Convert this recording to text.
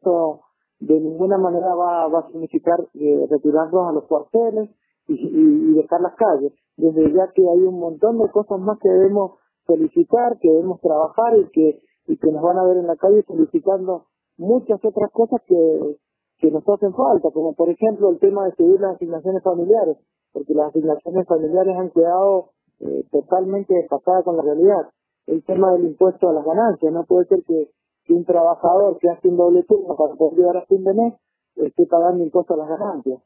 esto de ninguna manera va a significar retirarnos a los cuarteles y dejar las calles, desde ya que hay un montón de cosas más que debemos felicitar, que debemos trabajar y que nos van a ver en la calle solicitando muchas otras cosas que nos hacen falta, como por ejemplo el tema de seguir las asignaciones familiares, porque las asignaciones familiares han quedado totalmente desfasadas con la realidad. El tema del impuesto a las ganancias, no puede ser que un trabajador que hace un doble turno para poder llegar a fin de mes esté pagando impuesto a las ganancias.